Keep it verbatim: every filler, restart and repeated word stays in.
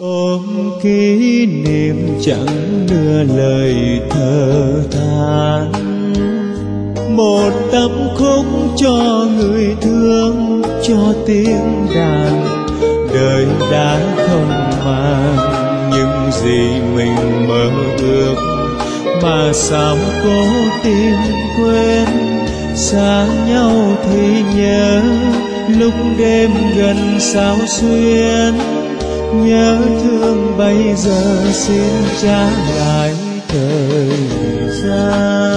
ôm kỷ niệm chẳng nửa lời thở than, một tâm khúc cho người thương, cho tiếng đàn. Đời đã không mang những gì mình mơ ước, mà sao cố tìm quên. Xa nhau thì nhớ, lúc đêm gần sao xuyên. Nhớ thương bây giờ xin trả lại thời gian.